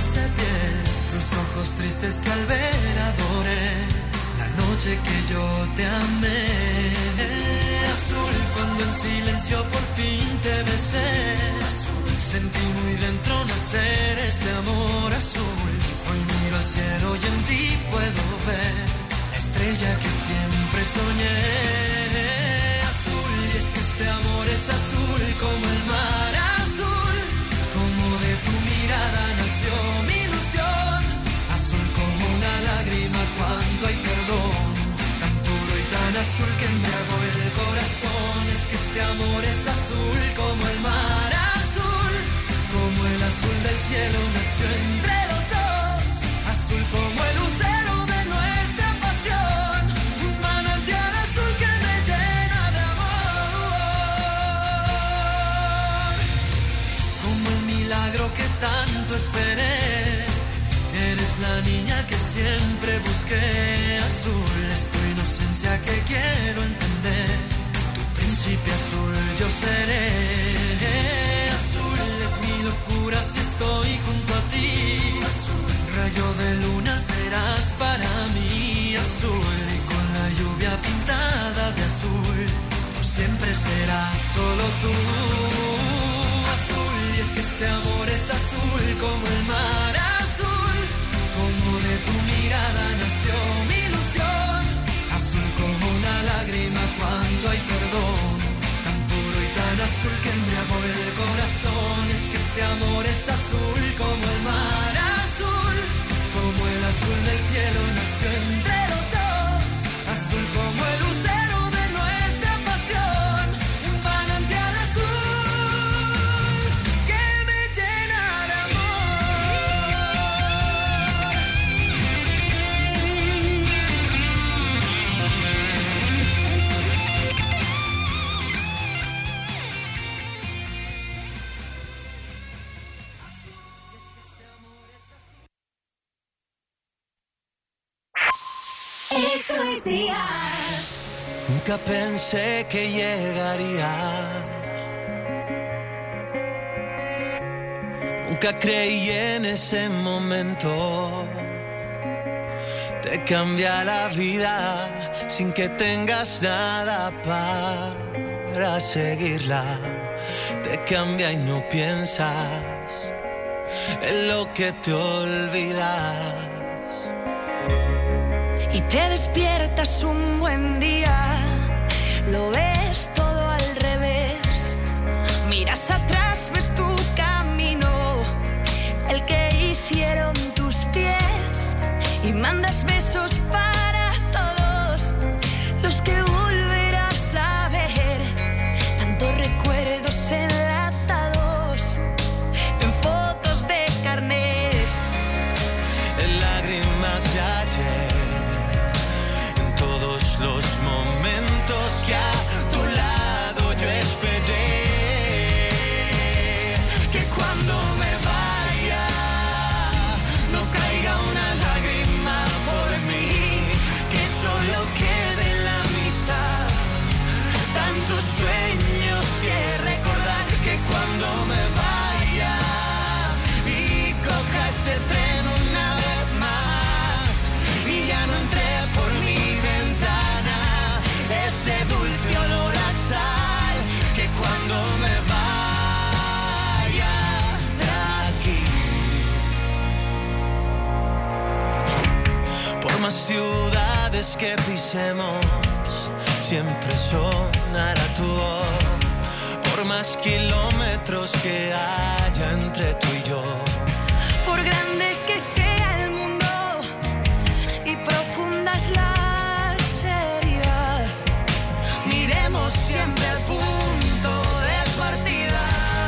dulce piel, tus ojos tristes que al ver adoré, la noche que yo te amé. Azul, cuando en silencio por fin te besé, azul, sentí muy dentro nacer este amor azul. Hoy miro al cielo y en ti puedo ver la estrella que siempre soñé. Azul, y es que este amor es azul como el mar azul, como de tu mirada nació mi ilusión. Azul como una lágrima cuando hay perdón, tan puro y tan azul que embriagó el corazón. Es que este amor es azul como el mar azul, como el azul del cielo nació entre los dos. Azul como el lucero de nuestra pasión, un manantial azul que me llena de amor. Como el milagro que tanto esperé, eres la niña que siempre busqué. Azul es tu inocencia que quiero entender, tu príncipe azul yo seré. Azul es mi locura si estoy junto a ti. Azul, rayo de luna serás para mí. Azul, y con la lluvia pintada de azul, por siempre serás solo tú. Azul, y es que este amor es azul como el mar azul, como de tu mirada nació mi ilusión. Azul como una lágrima cuando hay perdón, tan puro y tan azul que embriagó el corazón. Es que este amor es azul como el mar azul, como el azul del cielo nació entre los dos. Azul como el lucero de nuestra pasión, un manantial azul que me llena de Esto es día. Nunca pensé que llegaría, nunca creí en ese momento. Te cambia la vida sin que tengas nada para seguirla. Te cambia y no piensas en lo que te olvidas. Y te despiertas un buen día, lo ves todo al revés. Miras atrás, ves tu camino, el que hicieron tus pies, y mandas besos para todos los que volverás a ver. Tantos recuerdos enlatados en fotos de carnet, en lágrimas de ayer, todos los momentos que a tu lado yo esperé. Que cuando me vaya no caiga una lágrima por mí, que solo quede la amistad, tantos sueños que recordar. Que cuando me vaya y coja ese tren una vez más y ya no entré por mi ventana, ese dulce olor a sal, que cuando me vaya de aquí. Por más ciudades que pisemos, siempre sonará tu voz. Por más kilómetros que haya entre tú y yo, por grande que sea el mundo y profundas las heridas, miremos siempre al punto de partida.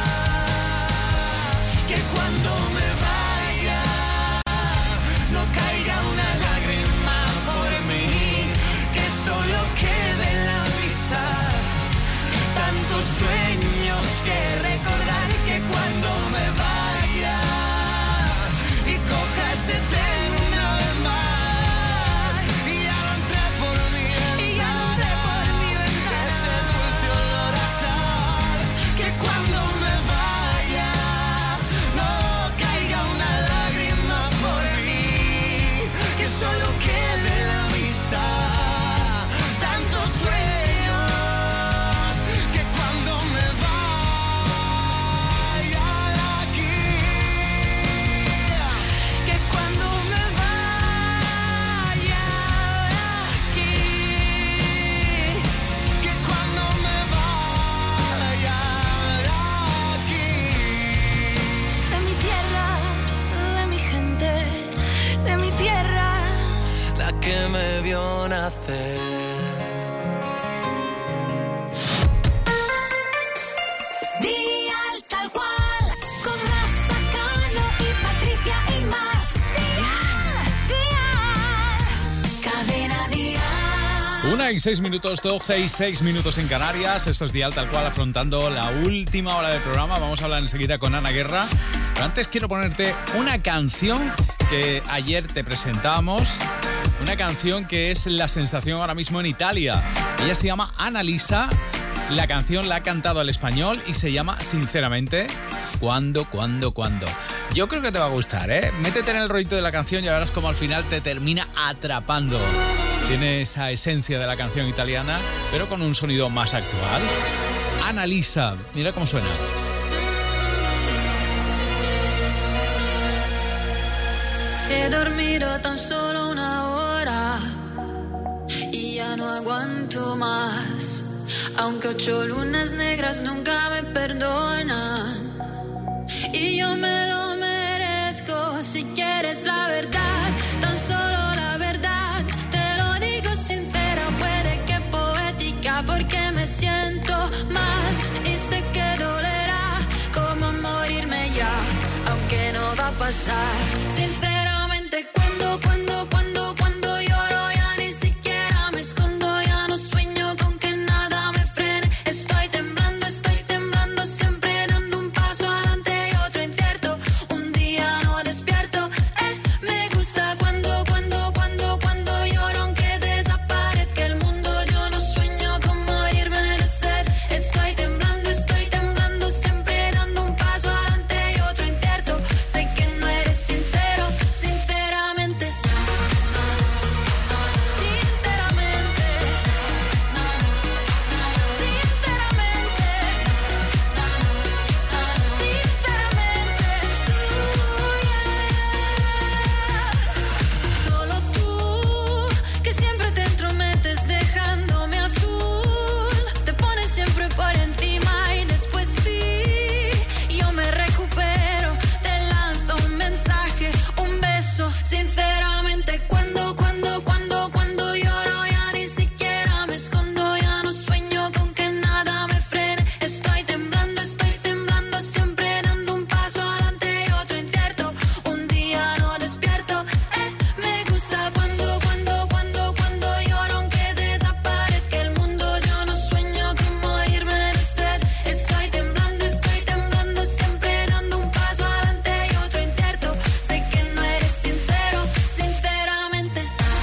Que cuando me vaya no caiga una lágrima por mí, que solo quede la amistad, tantos sueños que recordar. Que cuando me vaya la que me vio nacer. Dial tal cual, con Rafa Cano y Patricia y más. Dial, cadena Dial. 1:06, 12:06 en Canarias. Esto es Dial tal cual, afrontando la última hora del programa. Vamos a hablar enseguida con Ana Guerra. Pero antes quiero ponerte una canción que ayer te presentamos. Una canción que es la sensación ahora mismo en Italia. Ella se llama Annalisa. La canción la ha cantado al español y se llama Sinceramente, ¿Cuándo? Yo creo que te va a gustar, ¿eh? Métete en el rollito de la canción y verás cómo al final te termina atrapando. Tiene esa esencia de la canción italiana, pero con un sonido más actual. Annalisa, mira cómo suena. He dormido tan solo una hora y ya no aguanto más. Aunque 8 lunas negras nunca me perdonan y yo me lo merezco. Si quieres la verdad, tan solo la verdad, te lo digo sincera, puede que poética, porque me siento mal y sé que dolerá como morirme ya, aunque no va a pasar. Sinceramente, cuando lloro ya ni siquiera me escondo, ya no sueño con que nada me frene. Estoy temblando, siempre dando un paso adelante y otro incierto. Un día no despierto. Me gusta cuando lloro aunque desaparezca el mundo. Yo no sueño con morirme de sed. Estoy temblando, siempre dando un paso adelante y otro incierto. Sé que no eres sincero, sinceramente. Solo tú, que siempre te entrometes dejándome azul. Te pones siempre por encima y después sí, yo me recupero. Te lanzo un mensaje, un beso. Sinceramente, cuando lloro ya ni siquiera me escondo, ya no sueño con que nada me frene. Estoy temblando, siempre dando un paso adelante y otro incierto. Un día no despierto. Me gusta cuando lloro aunque desaparezca el mundo. Yo no sueño con morirme de sed. Estoy temblando, siempre dando un paso adelante y otro incierto. Sé que no eres sincero, sinceramente.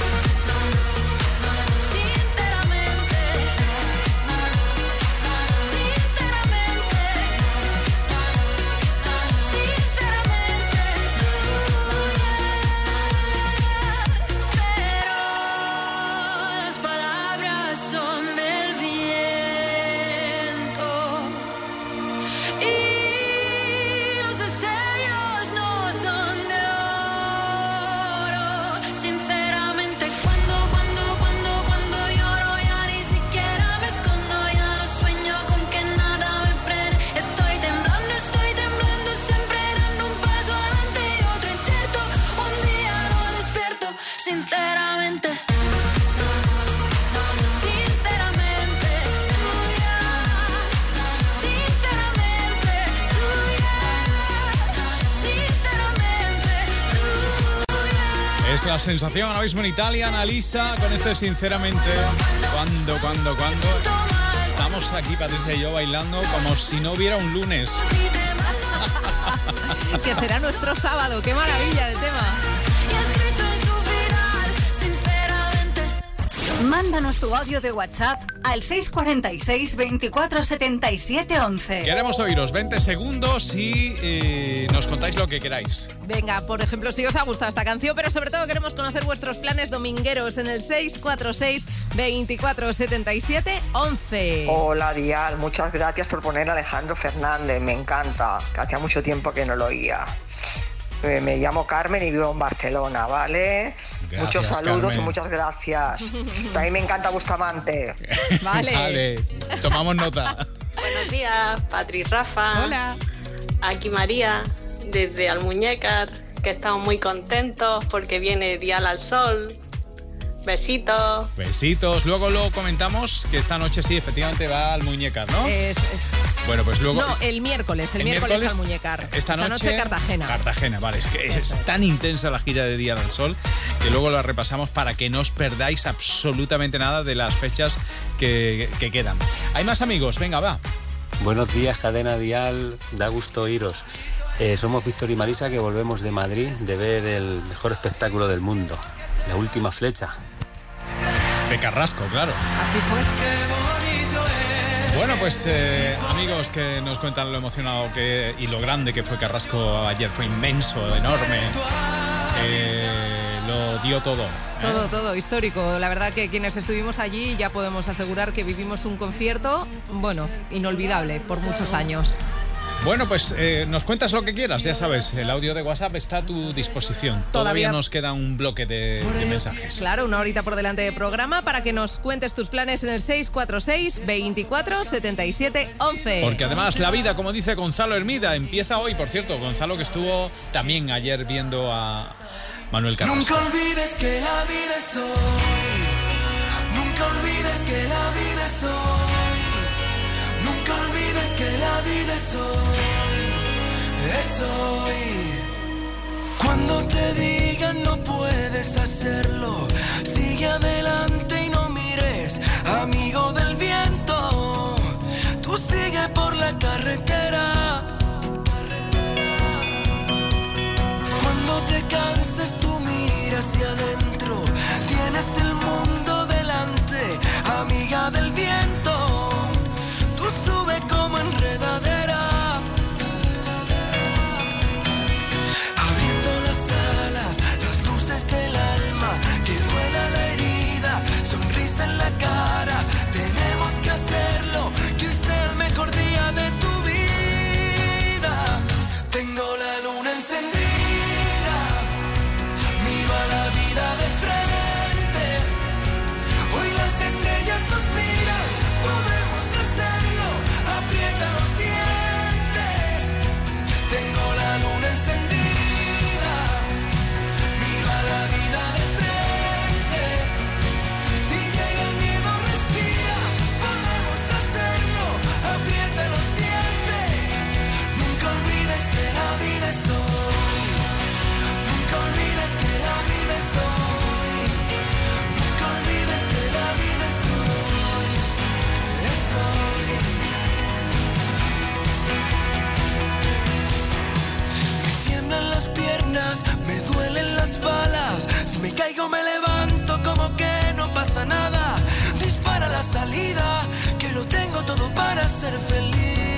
Pero las palabras son del viento y los destellos no son de oro. Sinceramente, cuando lloro ya ni siquiera me escondo, ya no sueño con que nada me frene. Estoy temblando, siempre dando un paso adelante y otro incierto. Un día no despierto, sinceramente. Es la sensación ahora mismo en Italia, Annalisa, con este Sinceramente. ¿Cuándo? Estamos aquí, Patricia y yo, bailando como si no hubiera un lunes. Que será nuestro sábado. ¡Qué maravilla de tema! Mándanos tu audio de WhatsApp al 646 24 77 11. Queremos oíros 20 segundos y nos contáis lo que queráis. Venga, por ejemplo, si os ha gustado esta canción, pero sobre todo queremos conocer vuestros planes domingueros en el 646 24 77 11. Hola Dial, muchas gracias por poner a Alejandro Fernández, me encanta, que hacía mucho tiempo que no lo oía. Me llamo Carmen y vivo en Barcelona, ¿vale? Gracias, muchos saludos, Carmen. y muchas gracias. También me encanta Bustamante. Vale. Tomamos nota. Buenos días, Patri, Rafa. Hola. Aquí María, desde Almuñécar, que estamos muy contentos porque viene Dial al Sol. Besitos. Besitos. Luego lo comentamos que esta noche sí, efectivamente va al Muñecar, ¿no? Bueno, pues luego... No, el miércoles al Muñecar. Esta noche Cartagena. Cartagena, vale. Es que es tan intensa la gira de Día del Sol que luego la repasamos para que no os perdáis absolutamente nada de las fechas que quedan. Hay más amigos, venga, va. Buenos días, Cadena Dial, da gusto oíros. Somos Víctor y Marisa, que volvemos de Madrid de ver el mejor espectáculo del mundo, La Última Flecha. De Carrasco, claro. Así fue. Bueno, pues amigos que nos cuentan lo emocionado y lo grande que fue Carrasco ayer. Fue inmenso, enorme. Lo dio todo. Todo histórico. La verdad que quienes estuvimos allí ya podemos asegurar que vivimos un concierto, bueno, inolvidable por muchos años. Bueno, pues nos cuentas lo que quieras, ya sabes, el audio de WhatsApp está a tu disposición. Todavía nos queda un bloque de mensajes. Claro, una horita por delante de programa para que nos cuentes tus planes en el 646 24 77 11. Porque además la vida, como dice Gonzalo Hermida, empieza hoy, por cierto. Gonzalo que estuvo también ayer viendo a Manuel Carrasco. Nunca olvides que la vida es hoy. Nunca olvides que la vida es hoy. Nunca olvides que la vida es hoy. Cuando te digan no puedes hacerlo, sigue adelante y no mires, amigo del viento. Tú sigue por la carretera. Cuando te canses tú mira hacia adentro, tienes el mundo delante, amiga del viento. Tú sube como enredadera, abriendo las alas, las luces del alma, que duela la herida, sonrisa en la cara. Tenemos que hacerlo, que hoy sea el mejor día de tu vida. Tengo la luna encendida, miro a la vida de frente. Hoy las estrellas nos miran, podemos hacerlo, aprieta los dientes. Tengo la luna encendida, miro a la vida de frente. Si llega el miedo respira, podemos hacerlo, aprieta los dientes. Nunca olvides que la vida es hoy. Nunca olvides que la vida es hoy. Nunca olvides que la vida es hoy. Es hoy. Me tiemblan las piernas, me duelen las balas. Si me caigo me levanto como que no pasa nada. Dispara la salida, que lo tengo todo para ser feliz.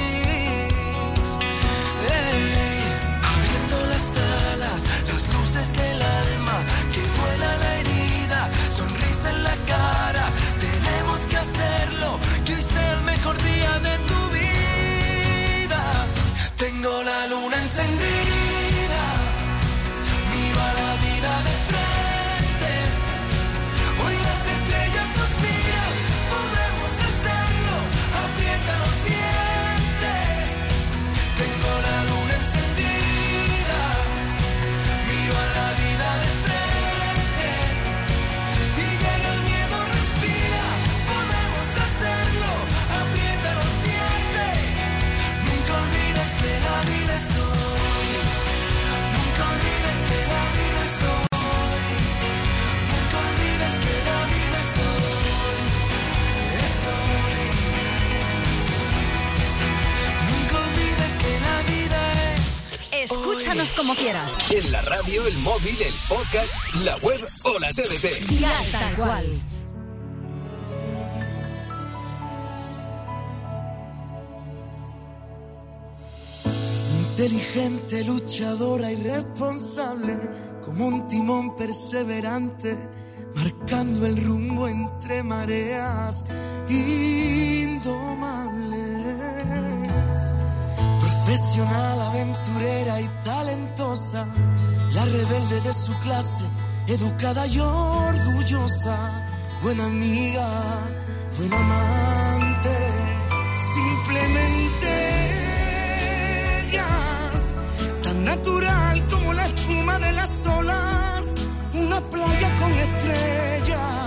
Abriendo las alas, las luces del alma, que duela la herida, sonrisa en la cara. Tenemos que hacerlo, que hoy sea el mejor día de tu vida. Tengo la luna encendida, miro a la vida de frente. Hoy las estrellas nos miran, podemos hacerlo, aprieta los dientes. Tengo la luna encendida, miro a la vida de frente. Si llega el miedo respira, podemos hacerlo, aprieta los dientes. Nunca olvides que la vida es hoy. Nunca olvides que la vida es hoy. Nunca olvides que la vida es hoy. Es hoy. Nunca olvides que la vida es Escúchanos como quieras. En la radio, el móvil, el podcast, la web o la TDT. Dial tal cual. inteligente, luchadora y responsable, como un timón perseverante, marcando el rumbo entre mareas indomables. Profesional, aventurera y talentosa, la rebelde de su clase, educada y orgullosa, buena amiga, buena amante, simplemente ellas, tan natural como la espuma de las olas, una playa con estrellas.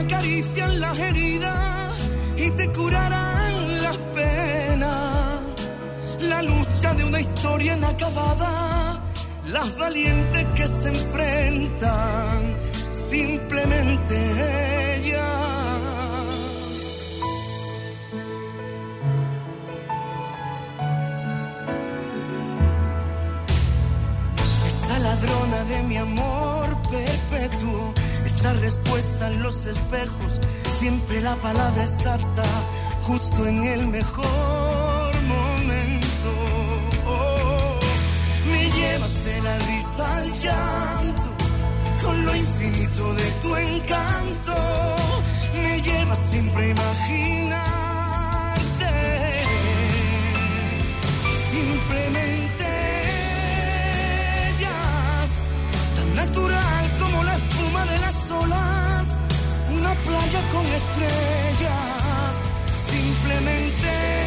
acarician las heridas y te curarán las penas. La lucha de una historia inacabada, las valientes que se enfrentan, simplemente ellas. Esa ladrona de mi amor perpetuo, esa respuesta en los espejos, siempre la palabra exacta, justo en el mejor momento. Oh, me llevas de la risa al llanto, con lo infinito de tu encanto, me llevas siempre a imaginarte. Simplemente ellas, tan natural como la espuma de las olas, una playa con estrellas. Simplemente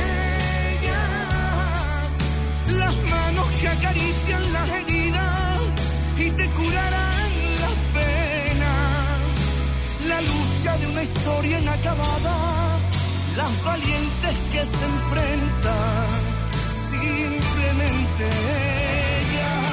ellas, las manos que acarician las heridas y te curarán las penas. La lucha de una historia inacabada, las valientes que se enfrentan, simplemente ellas.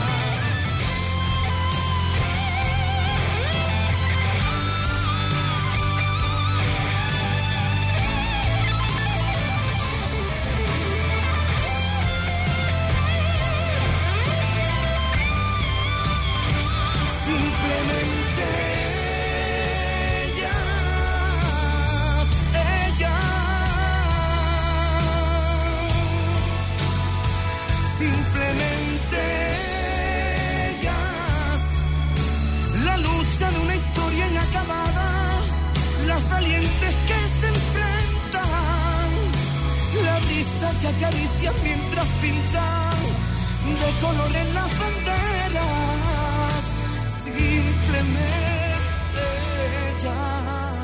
De una historia inacabada, las valientes que se enfrentan, la brisa que acaricia mientras pintan de colores las banderas, simplemente ellas.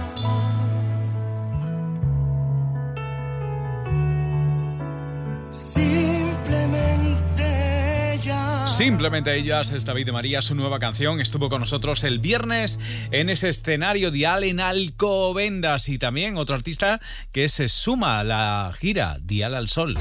Simplemente ellas, es David de María, su nueva canción. Estuvo con nosotros el viernes en ese escenario Dial en Alcobendas, y también otro artista que se suma a la gira Dial al Sol.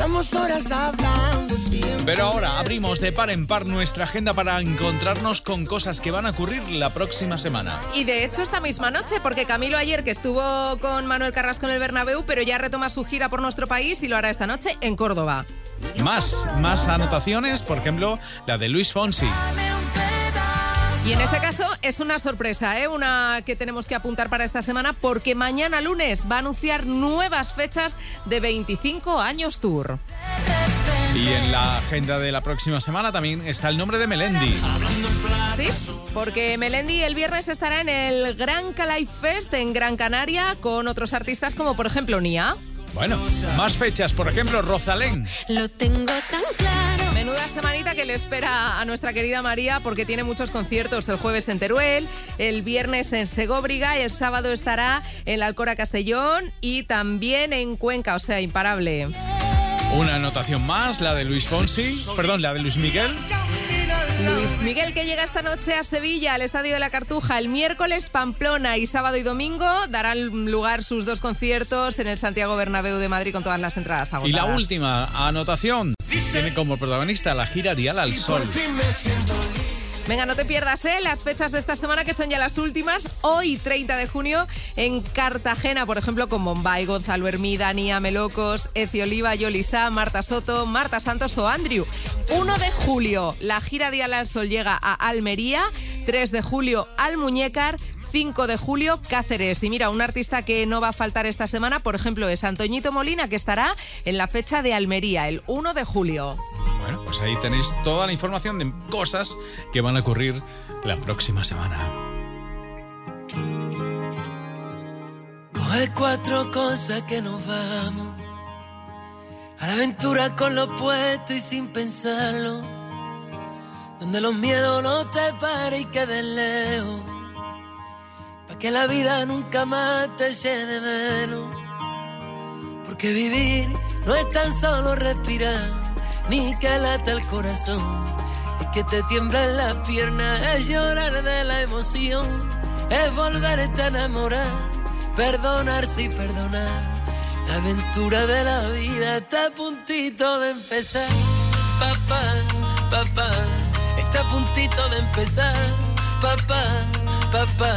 Pero ahora abrimos de par en par nuestra agenda para encontrarnos con cosas que van a ocurrir la próxima semana. Y de hecho esta misma noche, porque Camilo ayer, que estuvo con Manuel Carrasco en el Bernabéu, pero ya retoma su gira por nuestro país y lo hará esta noche en Córdoba. Más anotaciones, por ejemplo, la de Luis Fonsi. Y en este caso es una sorpresa, una que tenemos que apuntar para esta semana, porque mañana lunes va a anunciar nuevas fechas de 25 años tour. Y en la agenda de la próxima semana también está el nombre de Melendi. Sí, porque Melendi el viernes estará en el Gran Calais Fest en Gran Canaria con otros artistas como por ejemplo Nia. Bueno, más fechas, por ejemplo, Rosalén. Lo tengo tan claro. Menuda semanita que le espera a nuestra querida María, porque tiene muchos conciertos. El jueves en Teruel, el viernes en Segóbriga, y el sábado estará en la Alcora Castellón y también en Cuenca, o sea, imparable. Una anotación más, la de Luis Miguel. Luis Miguel, que llega esta noche a Sevilla, al Estadio de la Cartuja. El miércoles Pamplona, y sábado y domingo darán lugar sus dos conciertos en el Santiago Bernabéu de Madrid con todas las entradas agotadas. Y la última anotación tiene como protagonista la gira Dial al Sol. Venga, no te pierdas las fechas de esta semana, que son ya las últimas. Hoy, 30 de junio, en Cartagena, por ejemplo, con Bombay, Gonzalo Hermida, Nia Melocos, Eci Oliva, Yoli Sá, Marta Soto, Marta Santos o Andrew. 1 de julio, la gira Dial al Sol llega a Almería. 3 de julio, Almuñécar. 5 de julio, Cáceres. Y mira, un artista que no va a faltar esta semana, por ejemplo, es Antoñito Molina, que estará en la fecha de Almería, el 1 de julio. Bueno, pues ahí tenéis toda la información de cosas que van a ocurrir la próxima semana. Coge 4 cosas que nos vamos a la aventura con lo puesto y sin pensarlo, donde los miedos no te paren y queden lejos, pa' que la vida nunca más te eche de menos. Porque vivir no es tan solo respirar, ni que lata el corazón, es que te tiemblan las piernas, es llorar de la emoción, es volverte a enamorar, perdonarse y perdonar. La aventura de la vida está a puntito de empezar. Papá, papá, está a puntito de empezar. Papá, papá.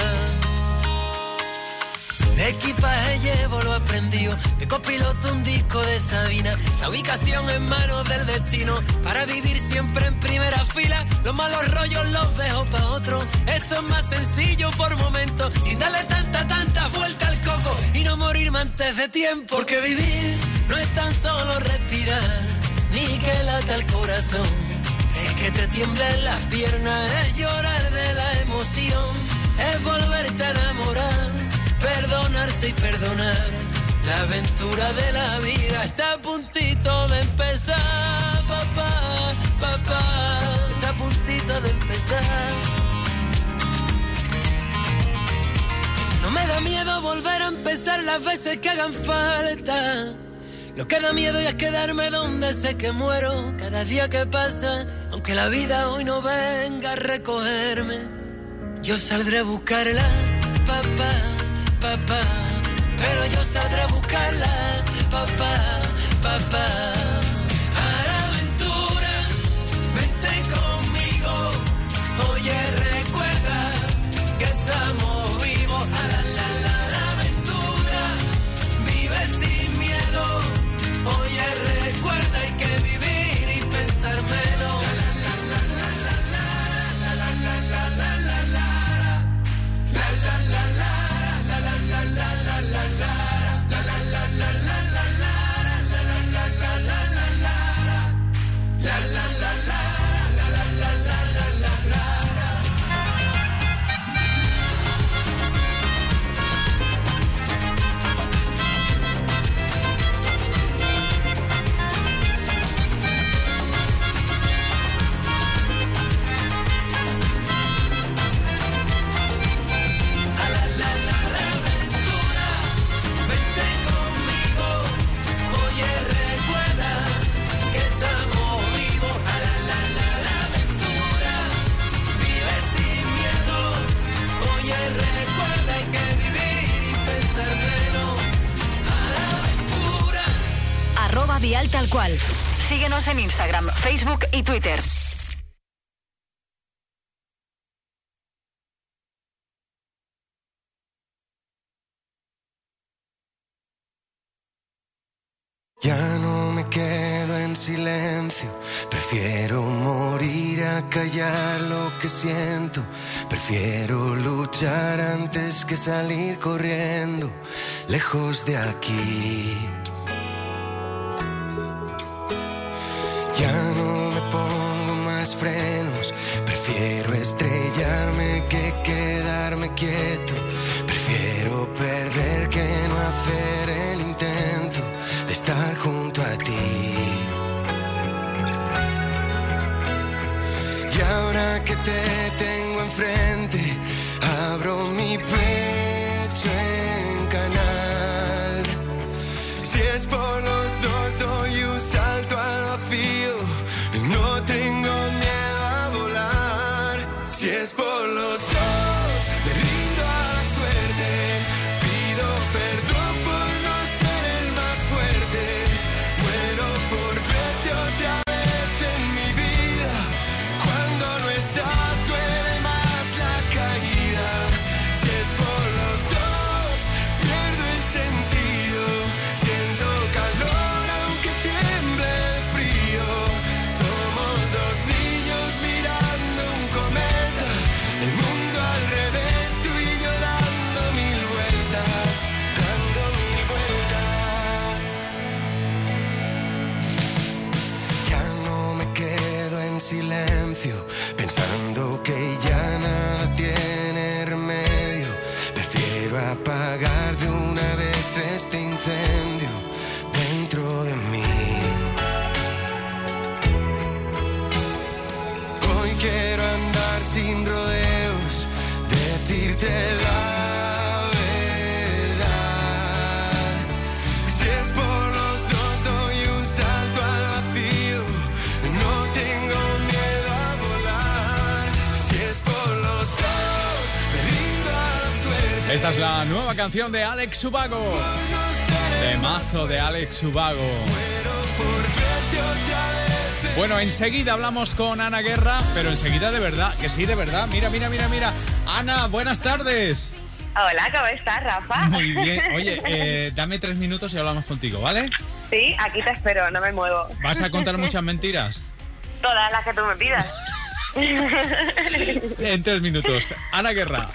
De equipaje llevo lo aprendido, de copiloto un disco de Sabina. La ubicación en manos del destino, para vivir siempre en primera fila. Los malos rollos los dejo pa' otro, esto es más sencillo por momentos. Sin darle tanta vuelta al coco y no morirme antes de tiempo. Porque vivir no es tan solo respirar, ni que lata el corazón. Es que te tiemblen las piernas, es llorar de la emoción. Es volverte a enamorar, perdonarse y perdonar. La aventura de la vida está a puntito de empezar. Papá, papá, está a puntito de empezar. No me da miedo volver a empezar las veces que hagan falta. Lo que da miedo ya es quedarme donde sé que muero. Cada día que pasa, aunque la vida hoy no venga a recogerme, yo saldré a buscarla, papá, papá, pero yo saldré a buscarla, papá, papá. A la aventura, vente conmigo. Oye, recuerda que estamos vivos. A la aventura, vive sin miedo. Oye, recuerda, hay que vivir y pensar menos. Dial Tal Cual. Síguenos en Instagram, Facebook y Twitter. Ya no me quedo en silencio, prefiero morir a callar lo que siento. Prefiero luchar antes que salir corriendo, lejos de aquí. Ya no me pongo más frenos, prefiero estrellarme que quedarme quieto. Prefiero perder que no hacer el intento de estar junto a ti. Y ahora que te tengo enfrente, abro mi pecho en canal. Si es por los dos, doy un salto al vacío. No tengo miedo a volar. Si es por los dos, me rindo a la suerte. Pido perdón por no ser el más fuerte. Muero por verte otra vez en mi vida. Cuando no estás duele más la caída. Si es por los dos, pierdo el sentido. Siento calor aunque tiemble de frío. Somos dos niños mirando un cometa. El mundo al revés, tú y yo dando mil vueltas. Dando mil vueltas. Ya no me quedo en silencio, pensando que ya nada tiene remedio. Prefiero apagar de una vez este incendio dentro de mí. Hoy quiero andar sin rodeos, decirte la verdad. Si es por los dos, doy un salto al vacío. No tengo miedo a volar. Si es por los dos, me rindo a la Esta es la nueva canción de Alex Ubago. Temazo de Alex Ubago. Bueno, enseguida hablamos con Ana Guerra, pero enseguida de verdad, que sí, de verdad. Mira. Ana, buenas tardes. Hola, ¿cómo estás, Rafa? Muy bien. Oye, dame 3 minutos y hablamos contigo, ¿vale? Sí, aquí te espero, no me muevo. ¿Vas a contar muchas mentiras? Todas las que tú me pidas. En 3 minutos. Ana Guerra.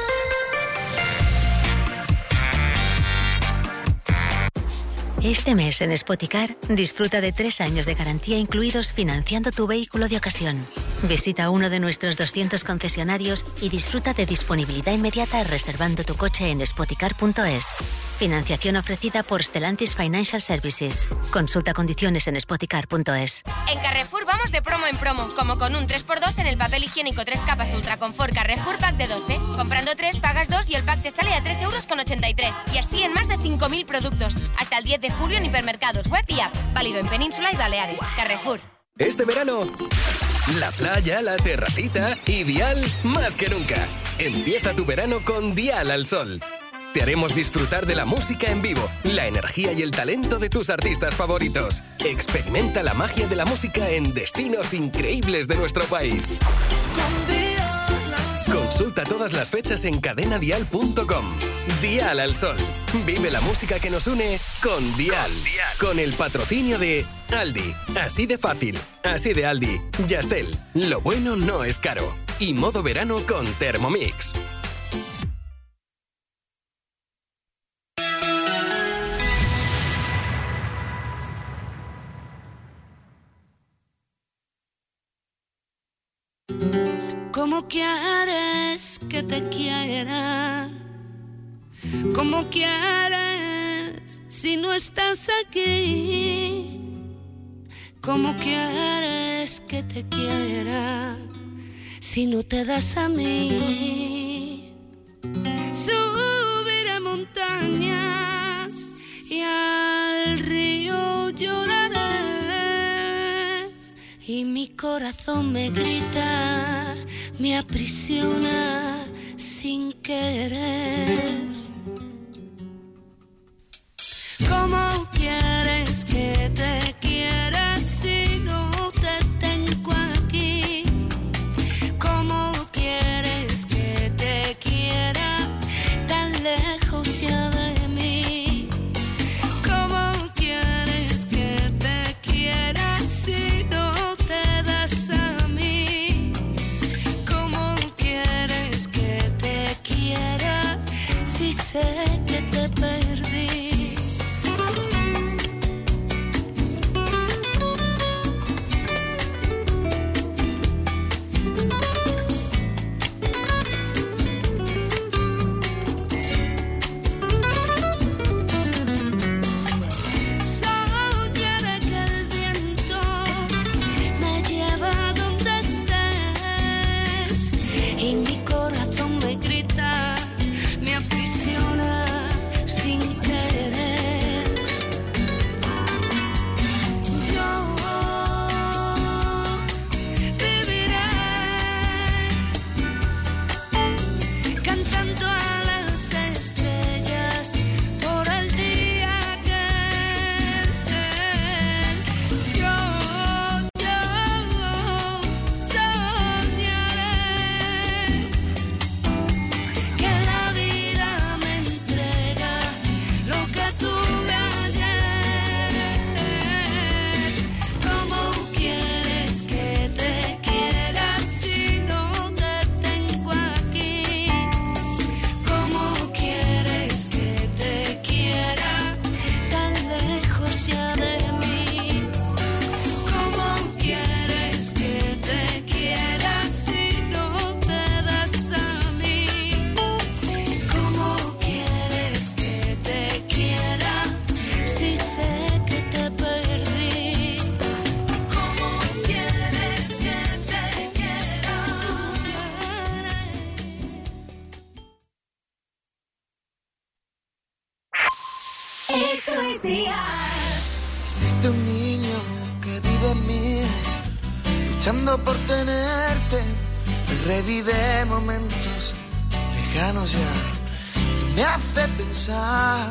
Este mes en Spoticar disfruta de 3 años de garantía incluidos financiando tu vehículo de ocasión. Visita uno de nuestros 200 concesionarios y disfruta de disponibilidad inmediata reservando tu coche en spoticar.es. Financiación ofrecida por Stellantis Financial Services. Consulta condiciones en spoticar.es. En Carrefour vamos de promo en promo, como con un 3x2 en el papel higiénico 3 capas Ultra Confort Carrefour Pack de 12. Comprando 3 pagas 2 y el pack te sale a 3,83 €. Y así en más de 5.000 productos. Hasta el 10 de julio en hipermercados, web y app. Válido en Península y Baleares. Carrefour. Este verano, la playa, la terracita y Dial más que nunca. Empieza tu verano con Dial al Sol. Te haremos disfrutar de la música en vivo, la energía y el talento de tus artistas favoritos. Experimenta la magia de la música en destinos increíbles de nuestro país. Consulta todas las fechas en cadenadial.com. Dial al Sol. Vive la música que nos une con Dial. Con el patrocinio de Aldi. Así de fácil. Así de Aldi. Yastel. Lo bueno no es caro. Y modo verano con Thermomix. ¿Cómo quieres que te quiera? ¿Cómo quieres si no estás aquí? ¿Cómo quieres que te quiera si no te das a mí? Subiré montañas y al río lloraré y mi corazón me grita, me aprisiona sin querer. ¿Cómo quieres que te quiera si no te tengo aquí? ¿Cómo quieres que te quiera tan lejos ya de mí? ¿Cómo quieres que te quiera si no te das a mí? ¿Cómo quieres que te quiera si sé que te perdí? Existe un niño que vive en mí, luchando por tenerte, y revive momentos lejanos ya. me hace pensar,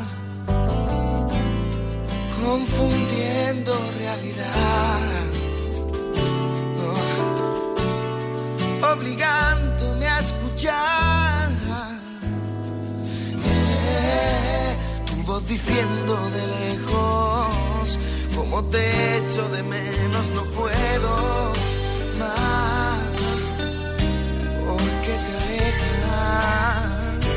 confundiendo realidad, obligándome a escuchar tu voz diciendo de lejos, como te echo de menos, no puedo más, porque te alejas.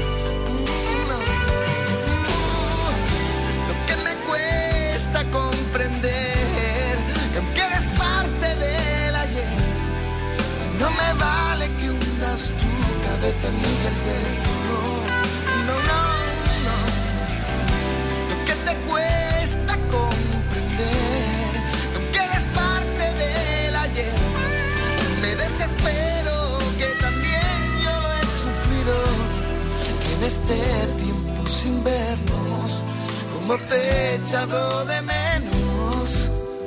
Lo que me cuesta comprender, que aunque eres parte del ayer, no me vale que hundas tu cabeza en mi jersey. No, no, no. Lo que te cuesta comprender, que aunque eres parte del ayer, me desespero, que también yo lo he sufrido, que en este tiempo sin vernos, como te he echado de menos.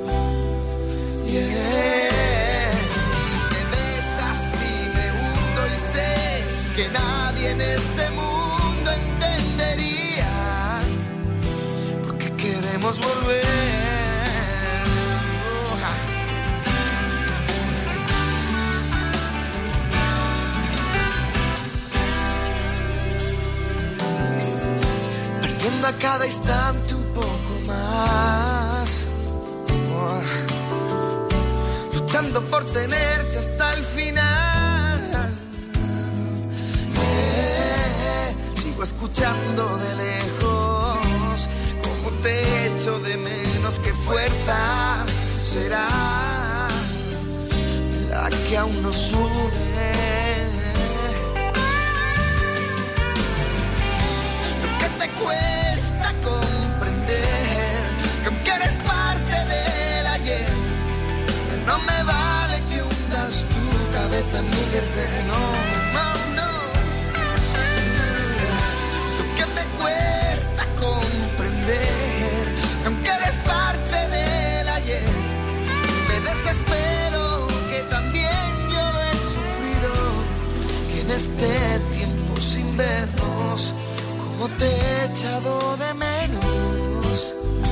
Yeah. Que nadie en este mundo entendería, porque queremos volver. Perdiendo a cada instante un poco más, luchando por tenerte hasta el final. Escuchando de lejos, como te echo de menos, qué fuerza será la que aún nos une. Lo que te cuesta comprender, que aunque eres parte del ayer, no me vale que hundas tu cabeza en mi jersey, no, no, no. Cuesta comprender, aunque eres parte del ayer, me desespero, que también yo lo he sufrido, que en este tiempo sin vernos, como te he echado de menos.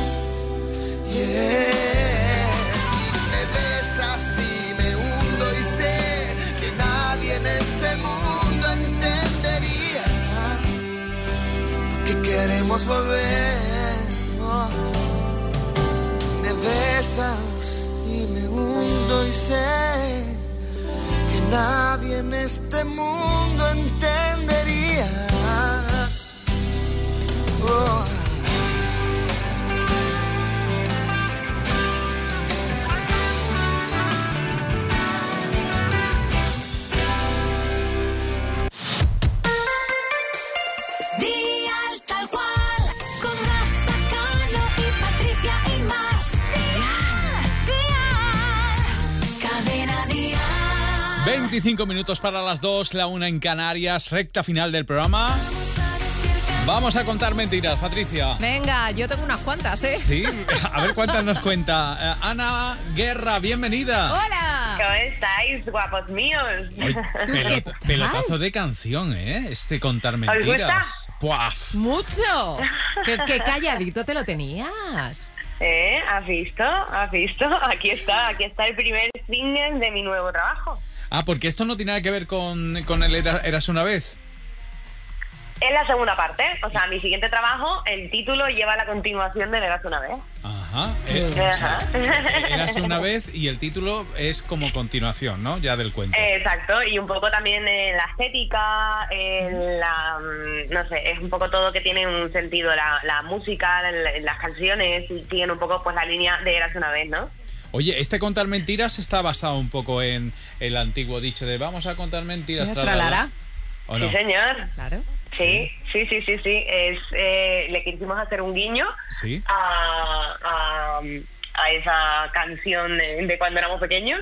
Yeah. Me besas y me hundo y sé que nadie en este mundo entendería que queremos volver. Oh. Me besas y me hundo y sé que nadie en este mundo entendería. Oh. Tal cual, con Rafa, Cano y Patricia y más. Cadena Dial. 25 minutos para las 2, la 1 en Canarias, recta final del programa. Vamos a contar mentiras, Patricia. Venga, yo tengo unas cuantas, ¿eh? Sí, a ver cuántas nos cuenta. Ana Guerra, bienvenida. ¡Hola! ¿Cómo estáis, guapos míos? Oye, pelotazo de canción, ¿eh? Contar mentiras. ¡Puaf! ¡Mucho! ¡Qué calladito te lo tenías! ¿Has visto? ¿Has visto? Aquí está el primer single de mi nuevo trabajo. Ah, porque esto no tiene nada que ver con el Eras una vez. Es la segunda parte, o sea, mi siguiente trabajo, el título lleva la continuación de Eras una vez. Ajá. Eras una vez y el título es como continuación, ¿no? Ya del cuento. Exacto, y un poco también en la estética, no sé, es un poco todo que tiene un sentido, la música, las canciones, y siguen un poco pues la línea de Eras una vez, ¿no? Oye, contar mentiras está basado un poco en el antiguo dicho de vamos a contar mentiras. ¿Tralará? ¿O no? Sí, señor. Claro. Sí. Le quisimos hacer un guiño a esa canción de cuando éramos pequeños.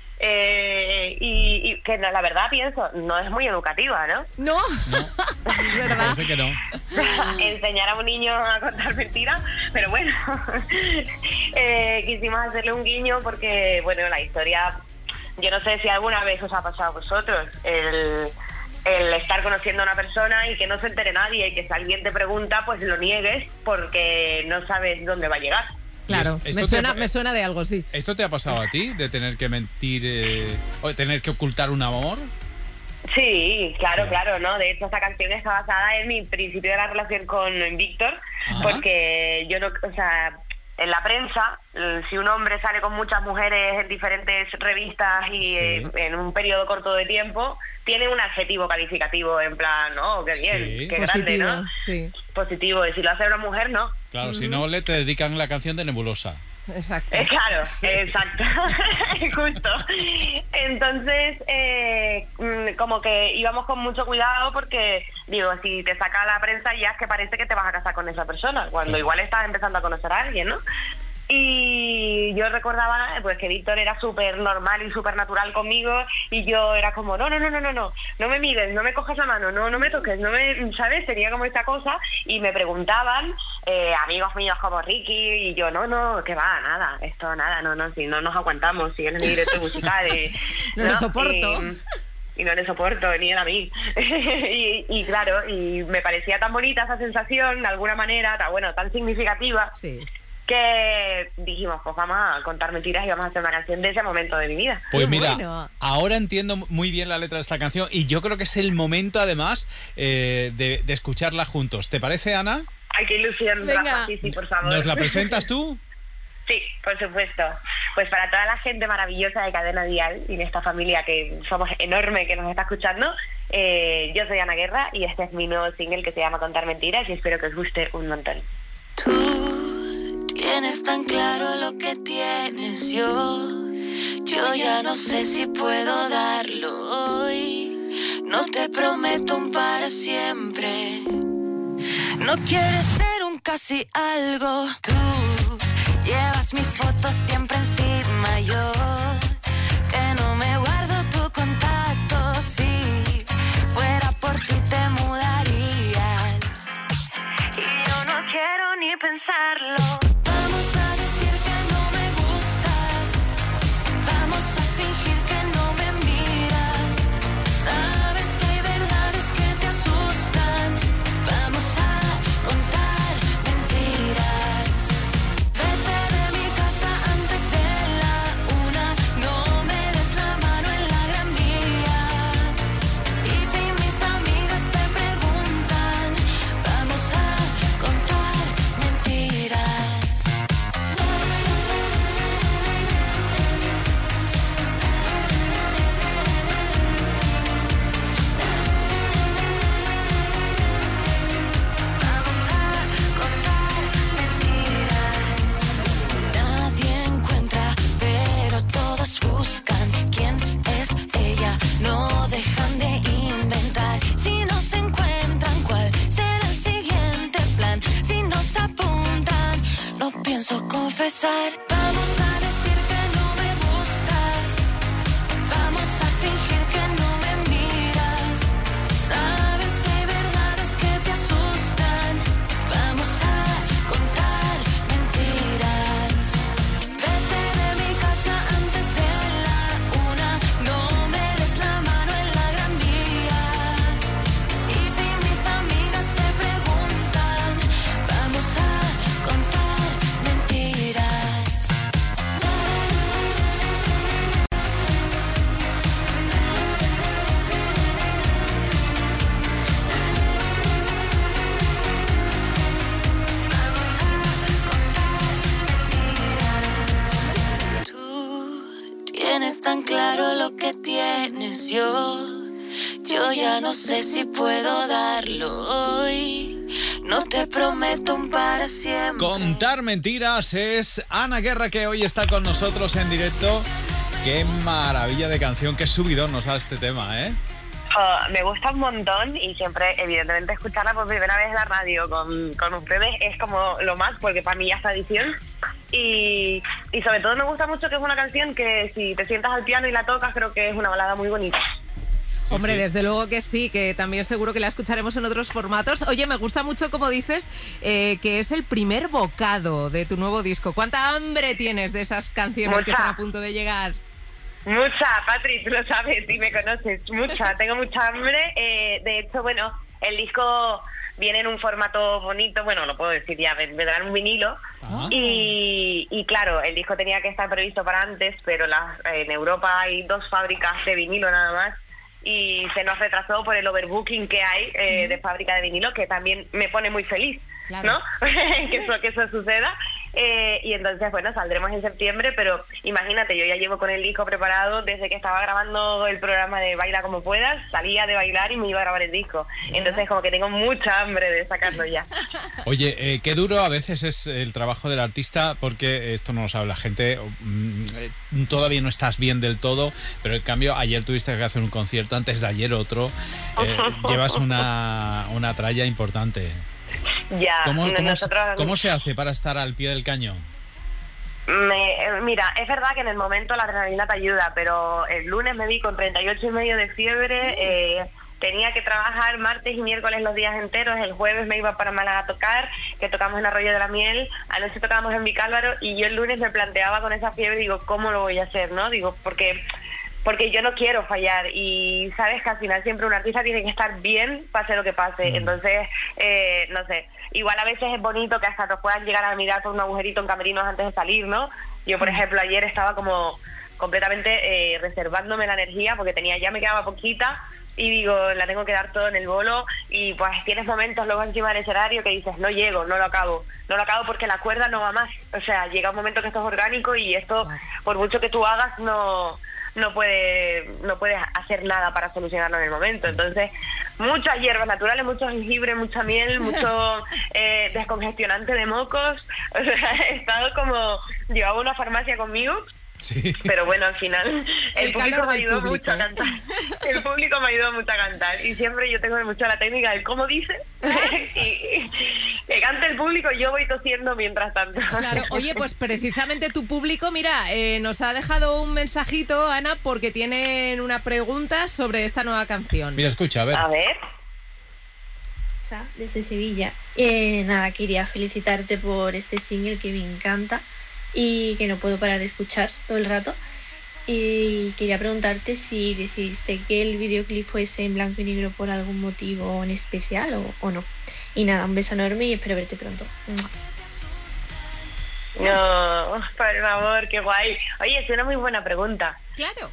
Y que la verdad pienso, no es muy educativa, ¿no? No. Es verdad. Parece que no. Enseñar a un niño a contar mentiras, pero bueno, quisimos hacerle un guiño porque, bueno, la historia, yo no sé si alguna vez os ha pasado a vosotros, el estar conociendo a una persona y que no se entere nadie y que si alguien te pregunta, pues lo niegues porque no sabes dónde va a llegar. Claro, me suena de algo, sí. ¿Esto te ha pasado a ti, de tener que mentir o de tener que ocultar un amor? Sí, claro, ¿no? De hecho, esta canción está basada en mi principio de la relación con Víctor, porque yo no, o sea, en la prensa, si un hombre sale con muchas mujeres en diferentes revistas y en un periodo corto de tiempo, tiene un adjetivo calificativo en plan, oh, qué bien, qué grande, ¿no? Sí. Positivo, y si lo hace una mujer, no. Claro, si no, le te dedican la canción de Nebulosa. Exacto. Claro, exacto. Justo. Entonces, como que íbamos con mucho cuidado porque, digo, si te saca la prensa ya es que parece que te vas a casar con esa persona, cuando igual estás empezando a conocer a alguien, ¿no? Y yo recordaba pues que Víctor era súper normal y súper natural conmigo y yo era como, no me mires, no me cojas la mano, no me toques, no me, ¿sabes? Tenía como esta cosa y me preguntaban amigos míos como Ricky y yo, no, que va, nada, esto nada, no, si no nos aguantamos, si eres mi director musical no lo soporto. Y no le soporto, ni él a mí. y claro, y me parecía tan bonita esa sensación, de alguna manera, tan significativa, que dijimos, pues vamos a contar mentiras y vamos a hacer una canción de ese momento de mi vida. Pues mira, ahora entiendo muy bien la letra de esta canción y yo creo que es el momento, además, de escucharla juntos. ¿Te parece, Ana? Ay, qué ilusión, Rafa, sí, por favor. ¿Nos la presentas tú? Sí, por supuesto. Pues para toda la gente maravillosa de Cadena Dial y de esta familia que somos enorme que nos está escuchando, yo soy Ana Guerra y este es mi nuevo single que se llama Contar Mentiras y espero que os guste un montón. Tienes tan claro lo que tienes yo ya no sé si puedo darlo hoy. No te prometo un para siempre. No quieres ser un casi algo. Tú llevas mi foto siempre encima. Yo que no me guardo tu contacto. Si fuera por ti te mudarías. Y yo no quiero ni pensarlo. Confesar, vamos a decir que no me gustas, vamos a fingir que no me miras, sabes que hay verdades que te asustan, vamos a contar mentiras, vete de mi casa antes de la 1, no me des la mano en la Gran Vía, y si mis amigas te preguntan, vamos a contar mentiras. Tú tienes tan claro lo que tienes yo ya no sé si puedo darlo hoy. No te prometo un para siempre. Contar Mentiras es Ana Guerra, que hoy está con nosotros en directo. Qué maravilla de canción, qué subidón nos da este tema, ¿eh? Me gusta un montón y siempre, evidentemente, escucharla por primera vez en la radio con ustedes es como lo más, porque para mí ya es tradición. Y sobre todo me gusta mucho que es una canción que si te sientas al piano y la tocas, creo que es una balada muy bonita. Hombre, sí. Desde luego que sí, que también seguro que la escucharemos en otros formatos. Oye, me gusta mucho, como dices, que es el primer bocado de tu nuevo disco. ¿Cuánta hambre tienes de esas canciones que están a punto de llegar? Mucha, Patri, tú lo sabes y me conoces, mucha, tengo mucha hambre. De hecho, bueno, el disco viene en un formato bonito, bueno, lo puedo decir ya, vendrá en un vinilo. Y claro, el disco tenía que estar previsto para antes, pero en Europa hay 2 fábricas de vinilo nada más. Y se nos retrasó por el overbooking que hay de fábrica de vinilo, que también me pone muy feliz, claro, ¿no? que eso suceda. Y entonces, bueno, saldremos en septiembre, pero imagínate, yo ya llevo con el disco preparado desde que estaba grabando el programa de Baila Como Puedas, salía de bailar y me iba a grabar el disco. Entonces, como que tengo mucha hambre de sacarlo ya. Oye, qué duro a veces es el trabajo del artista, porque esto no lo sabe la gente, todavía no estás bien del todo, pero en cambio ayer tuviste que hacer un concierto, antes de ayer otro, llevas una tralla importante. Ya, ¿Cómo se hace para estar al pie del cañón? Mira, es verdad que en el momento la adrenalina te ayuda, pero el lunes me vi con 38,5 de fiebre, tenía que trabajar martes y miércoles los días enteros, el jueves me iba para Málaga a tocar, que tocamos en Arroyo de la Miel, anoche tocábamos en Vicálvaro, y yo el lunes me planteaba con esa fiebre, digo, ¿cómo lo voy a hacer, no? Digo, porque yo no quiero fallar, y sabes que al final siempre un artista tiene que estar bien pase lo que pase. Entonces, no sé, igual a veces es bonito que hasta te puedan llegar a mirar por un agujerito en camerinos antes de salir, ¿no? Yo, por ejemplo, ayer estaba como completamente reservándome la energía porque ya me quedaba poquita, y digo, la tengo que dar todo en el bolo, y pues tienes momentos luego encima del escenario que dices, no llego, no lo acabo porque la cuerda no va más. O sea, llega un momento que esto es orgánico y esto, por mucho que tú hagas, no puedes hacer nada para solucionarlo en el momento. Entonces, muchas hierbas naturales, mucho jengibre, mucha miel, mucho descongestionante de mocos. O sea, he estado como... Llevaba una farmacia conmigo. Sí. Pero bueno, al final el público me ayudó mucho a cantar. El público me ayudó mucho a cantar. Y siempre yo tengo mucho la técnica del cómo dice. Y que cante el público, yo voy tosiendo mientras tanto. Claro, oye, pues precisamente tu público, mira, nos ha dejado un mensajito, Ana, porque tienen una pregunta sobre esta nueva canción. Mira, escucha, a ver. A ver. Desde Sevilla. Nada, quería felicitarte por este single que me encanta y que no puedo parar de escuchar todo el rato. Y quería preguntarte si decidiste que el videoclip fuese en blanco y negro por algún motivo en especial o no. Y nada, un beso enorme y espero verte pronto. No, por favor, qué guay. Oye, es una muy buena pregunta. Claro.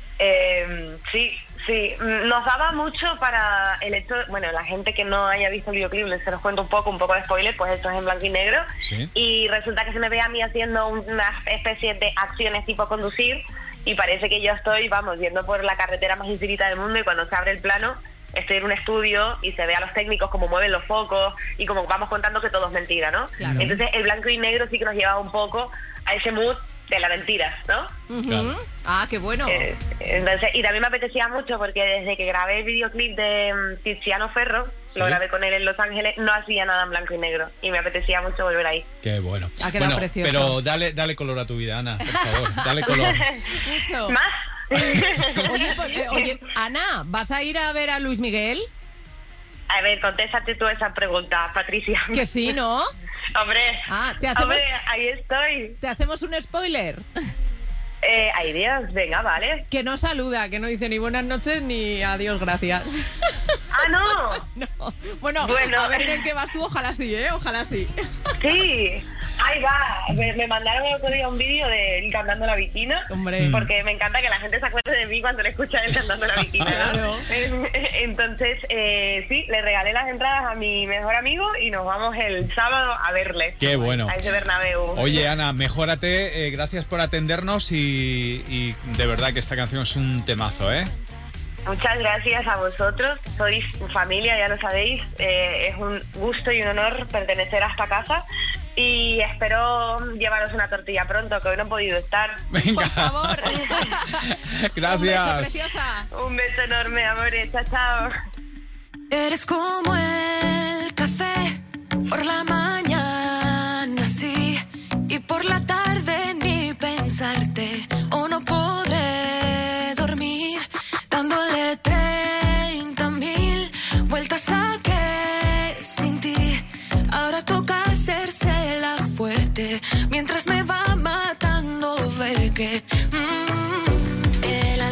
Sí. Nos daba mucho para el hecho, bueno, la gente que no haya visto el videoclip, se los cuento un poco de spoiler, pues esto es en blanco y negro. ¿Sí? Y resulta que se me ve a mí haciendo una especie de acciones tipo conducir, y parece que yo estoy, yendo por la carretera más infinita del mundo, y cuando se abre el plano, estoy en un estudio y se ve a los técnicos cómo mueven los focos y como vamos contando que todo es mentira, ¿no? Claro. Entonces el blanco y negro sí que nos llevaba un poco a ese mood de la mentira, ¿no? Claro. Ah, qué bueno. Entonces, y también me apetecía mucho porque desde que grabé el videoclip de Tiziano Ferro, ¿sí? Lo grabé con él en Los Ángeles, no hacía nada en blanco y negro y me apetecía mucho volver ahí. Qué bueno. Ha quedado precioso. Pero dale color a tu vida, Ana, por favor, dale color. Mucho. ¿Más? Oye, Ana, ¿vas a ir a ver a Luis Miguel? A ver, contéstate tú esa pregunta, Patricia. Que sí, ¿no? Hombre, ahí estoy. ¿Te hacemos un spoiler? Hay días, venga, vale. Que no saluda, que no dice ni buenas noches ni adiós, gracias. ¡Ah, no! No. Bueno, a ver en el que vas tú, ojalá sí, ojalá sí. Sí. Ahí va, me mandaron el otro día un vídeo de él cantando La Viquina. Hombre. Porque me encanta que la gente se acuerde de mí cuando le escucha él cantando La Viquina. Claro. Entonces, sí, le regalé las entradas a mi mejor amigo y nos vamos el sábado a verle. Qué bueno. A ese Bernabéu. Oye, Ana, mejórate, gracias por atendernos y de verdad que esta canción es un temazo, ¿eh? Muchas gracias a vosotros, sois familia, ya lo sabéis, es un gusto y un honor pertenecer a esta casa y espero llevaros una tortilla pronto, que hoy no he podido estar. Venga. Por favor. Gracias. Un beso, preciosa. Un beso enorme, amores, chao. Eres como el café, por la mañana sí, y por la tarde ni pensarte, o no podré dormir, dándole 30,000 vueltas a que sin ti, ahora toca hacerse la fuerte, mientras me va matando ver que el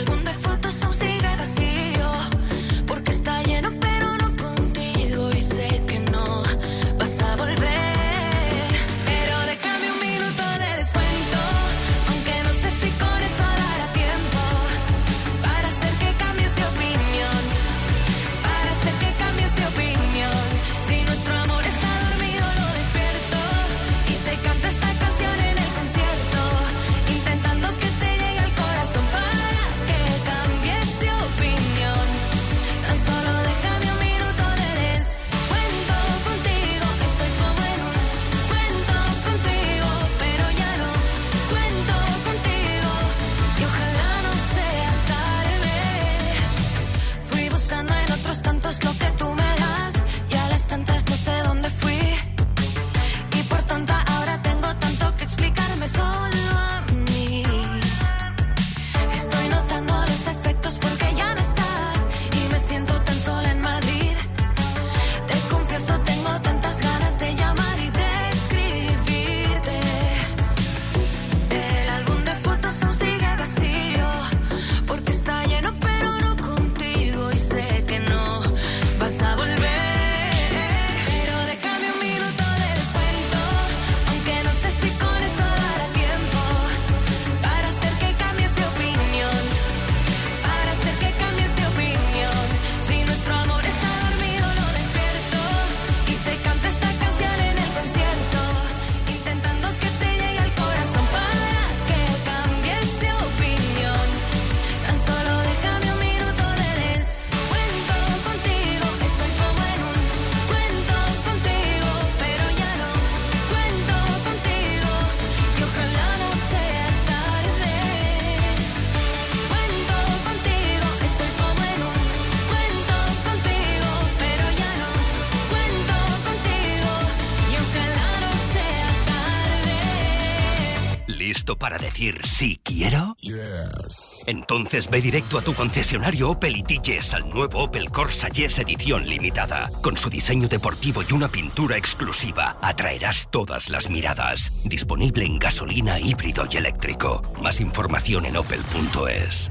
listo para decir sí quiero? Entonces ve directo a tu concesionario Opel y Yes al nuevo Opel Corsa Yes edición limitada. Con su diseño deportivo y una pintura exclusiva, atraerás todas las miradas. Disponible en gasolina, híbrido y eléctrico. Más información en opel.es.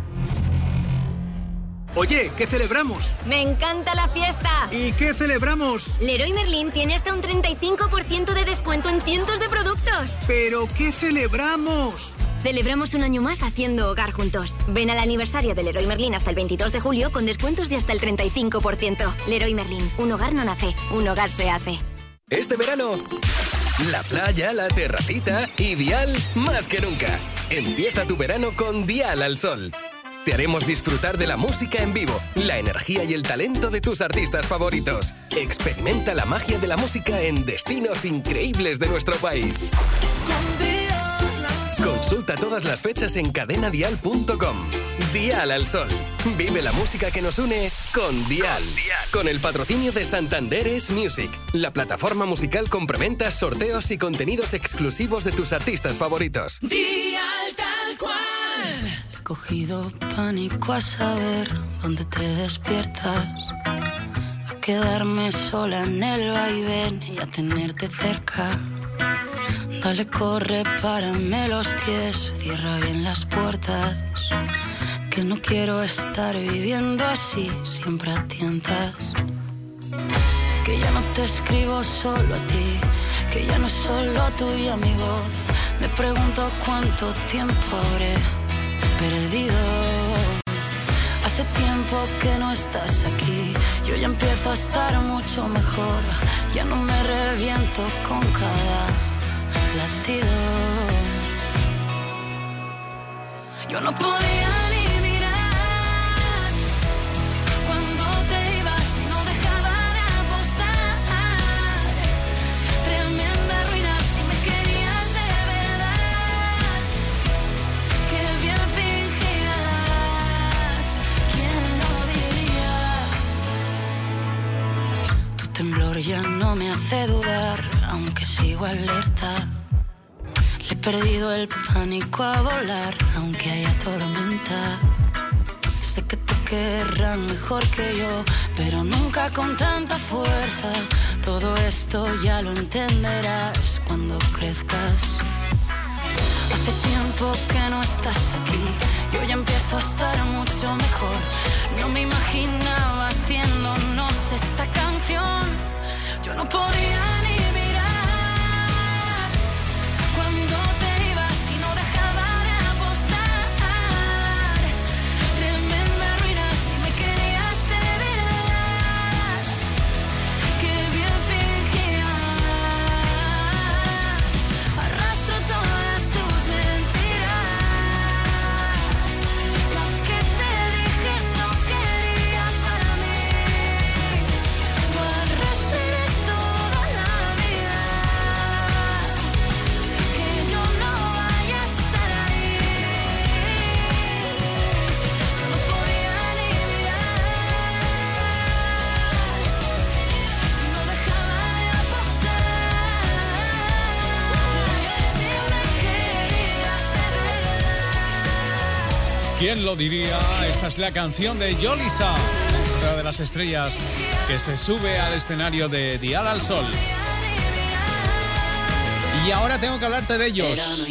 Oye, ¿qué celebramos? ¡Me encanta la fiesta! ¿Y qué celebramos? Leroy Merlin tiene hasta un 35% de descuento en cientos de productos. ¿Pero qué celebramos? Celebramos un año más haciendo hogar juntos. Ven al aniversario de Leroy Merlin hasta el 22 de julio con descuentos de hasta el 35%. Leroy Merlin, un hogar no nace, un hogar se hace. Este verano, la playa, la terracita y Dial más que nunca. Empieza tu verano con Dial al Sol. Te haremos disfrutar de la música en vivo, la energía y el talento de tus artistas favoritos. Experimenta la magia de la música en destinos increíbles de nuestro país. Consulta todas las fechas en cadenadial.com. Dial al Sol. Vive la música que nos une con Dial. Con el patrocinio de Santander Es Music, la plataforma musical con preventas, sorteos y contenidos exclusivos de tus artistas favoritos. Dial tal cual. He cogido pánico a saber dónde te despiertas, a quedarme sola en el vaivén y a tenerte cerca. Dale, corre, párame los pies, cierra bien las puertas, que no quiero estar viviendo así, siempre a tientas. Que ya no te escribo solo a ti, que ya no es solo tuya mi voz. Me pregunto cuánto tiempo habré perdido. Hace tiempo que no estás aquí, yo ya empiezo a estar mucho mejor. Ya no me reviento con cada latido. Yo no podía ni mirar cuando te ibas y no dejaba de apostar. Tremenda ruina si me querías de verdad. Qué bien fingías, ¿quién lo diría? Tu temblor ya no me hace dudar, aunque sigo alerta. Le he perdido el pánico a volar, aunque haya tormenta. Sé que te querrán mejor que yo, pero nunca con tanta fuerza. Todo esto ya lo entenderás cuando crezcas. Hace tiempo que no estás aquí, yo ya empiezo a estar mucho mejor. No me imaginaba haciéndonos esta canción. Yo no podía ni mirar cuando te ibas y no dejaba de apostar. Tremenda ruina si me querías de verdad. Qué bien fingías. Arrastro todas tus mentiras, las que te dije no querías para mí. Tú arrastres toda la vida, que yo no vaya a estar ahí. Yo no podía ni mirar, no dejaba de apostar. Si me querías de verdad. ¿Quién lo diría? Esta es la canción de Yolisa, otra de las estrellas que se sube al escenario de Dial al Sol. Y ahora tengo que hablarte de ellos,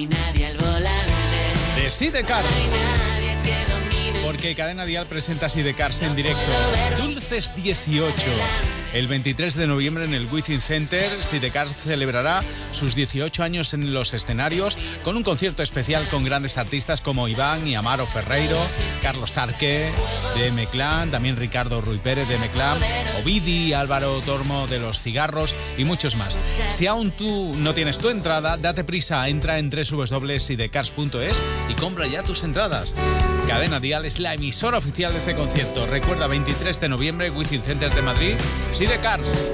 de Sidecars, porque Cadena Dial presenta Sidecars en directo. Dulces 18. El 23 de noviembre en el Wizzing Center, Sidecars celebrará sus 18 años en los escenarios con un concierto especial con grandes artistas como Iván y Amaro Ferreiro, Carlos Tarque de M-Clan, también Ricardo Ruy Pérez de M-Clan, Ovidi, Álvaro Tormo de Los Cigarros y muchos más. Si aún tú no tienes tu entrada, date prisa, entra en www.sidecars.es y compra ya tus entradas. Cadena Dial es la emisora oficial de ese concierto. Recuerda, 23 de noviembre, Wizzing Center de Madrid, Sidecars.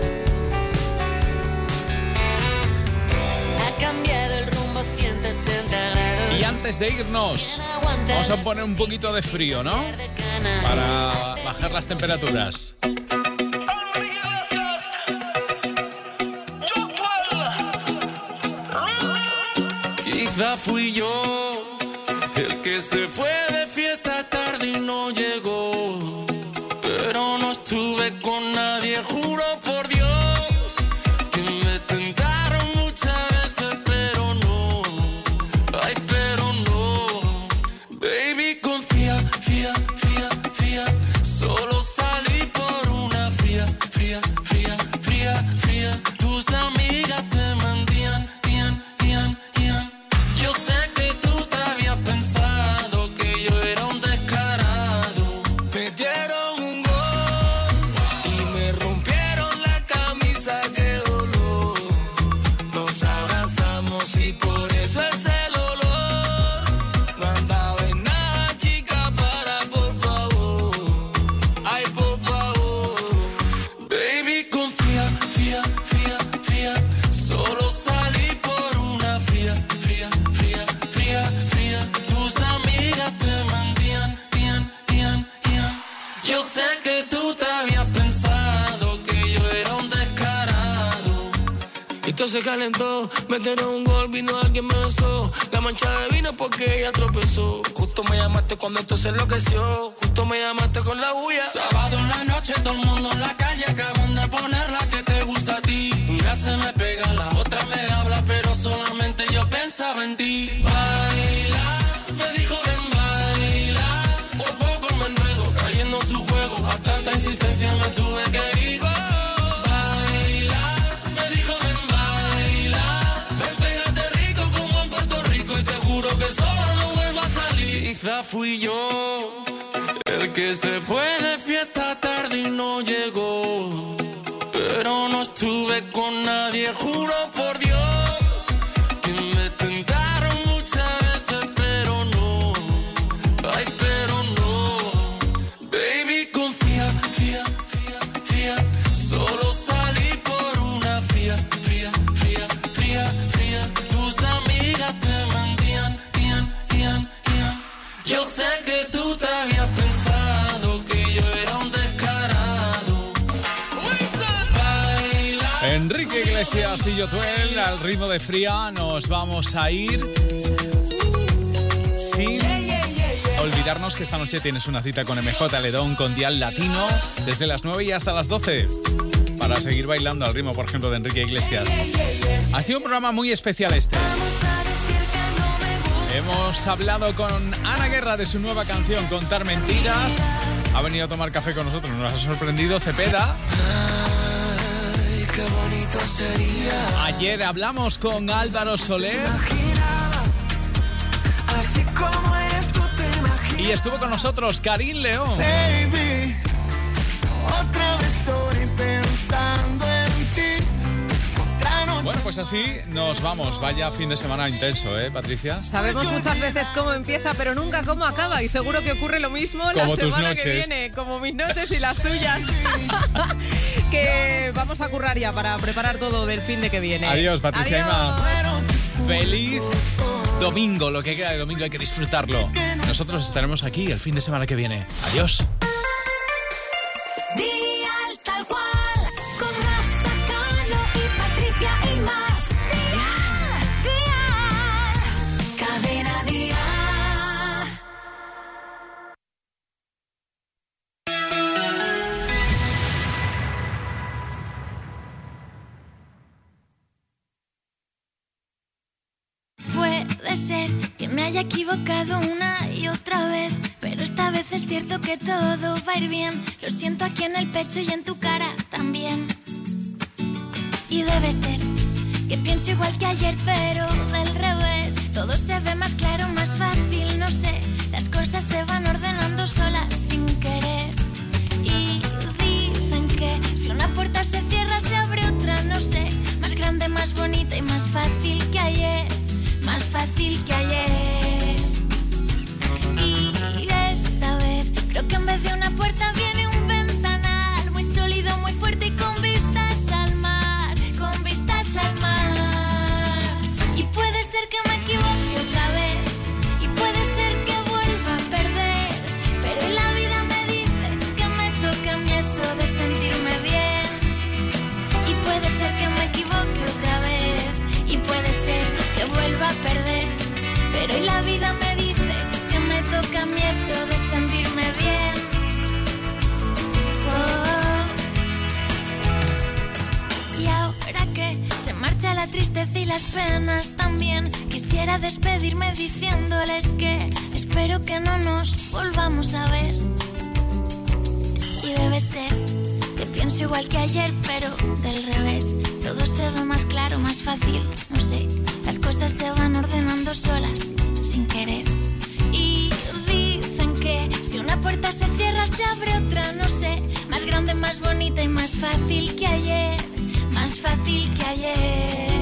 Ha cambiado el rumbo 180 grados. Y antes de irnos, vamos a poner un poquito de frío, ¿no? Para bajar las temperaturas. Quizá fui yo el que se fue de fiesta tarde y no llegó, pero no estuve con nadie, juro por Dios que me tentaron muchas veces, pero no, ay, pero no. Baby, confía, fía, fía, fía, solo salí por una fría, fría, fría, fría, fría. Tus amigas te mentían, yo sé que tú te habías pensado que yo era un descarado. Me dieron un gol y me rompieron la camisa, qué dolor. Nos abrazamos y por eso es el olor. No andaba en nada, chica, para, por favor. Ay, por favor. Baby, confía, fía, fía, fía. Solo salí por una fría, fría, fría, fría, fría. Tus amigas te mentían, yo sé que tú te habías pensado que yo era un descarado. Y todo se calentó, metieron un gol, vino alguien me besó. La mancha de vino porque ella tropezó. Justo me llamaste cuando esto se enloqueció. Justo me llamaste con la bulla. Sábado en la noche, todo el mundo en la calle. Acaban de poner la que te gusta a ti. Una se me pega, la otra me habla, pero solamente yo pensaba en ti. Baila, me dijo ven baila. Por poco me enredo, cayendo en su juego. A tanta insistencia me tuve que ir. Baila, me dijo ven baila. Ven, pégate rico como en Puerto Rico y te juro que solo no vuelvo a salir. Quizá fui yo el que se fue de fiesta tarde y no llegó, pero no estuve con nadie, juro por Dios que me tentaron muchas veces, pero no, ay, pero no. Baby, confía, fía, fía, fía. Solo salí por una fría, fría, fría, fría, fría. Tus amigas te mentían, yo sé que tú te habías pensado que yo era un descarado. Enrique Iglesias y Yotuel, al ritmo de Fría, nos vamos a ir sin olvidarnos que esta noche tienes una cita con MJ Ledón, con Dial Latino, desde las 9 y hasta las 12, para seguir bailando al ritmo, por ejemplo, de Enrique Iglesias. Ha sido un programa muy especial este. Hemos hablado con Ana Guerra de su nueva canción, Contar Mentiras. Ha venido a tomar café con nosotros, nos ha sorprendido Cepeda. Ay, qué bonito sería. Ayer hablamos con Álvaro Soler. Así como eres tú te imaginas. Y estuvo con nosotros Karim León. Baby, otra vez estoy pensando en ti. Bueno, pues así nos vamos. Vaya fin de semana intenso, ¿eh, Patricia? Sabemos muchas veces cómo empieza, pero nunca cómo acaba. Y seguro que ocurre lo mismo la semana que viene, como mis noches y las tuyas. Que vamos a currar ya para preparar todo del fin de que viene. Adiós, Patricia. Adiós. Feliz domingo. Lo que queda de domingo hay que disfrutarlo. Nosotros estaremos aquí el fin de semana que viene. Adiós. Puede ser que me haya equivocado una y otra vez, pero esta vez es cierto que todo va a ir bien. Lo siento aquí en el pecho y en tu cara también. Y debe ser que pienso igual que ayer, pero del revés. Todo se ve más claro, más fácil, no sé. Las cosas se van ordenando solas sin querer. Y dicen que si una puerta se cierra se abre otra, no sé. Más grande, más bonita y más fácil que ayer. Más fácil que ayer. Y esta vez creo que en vez de una puerta viene un ventanal muy sólido, muy fuerte y con vistas al mar. Con vistas al mar. Y puede ser que me equivoque otra vez. Y puede ser que vuelva a perder. a despedirme diciéndoles que espero que no nos volvamos a ver. Y debe ser que pienso igual que ayer, pero del revés. Todo se ve más claro, más fácil, no sé. Las cosas se van ordenando solas, sin querer. Y dicen que si una puerta se cierra, se abre otra, no sé. Más grande, más bonita y más fácil que ayer. Más fácil que ayer.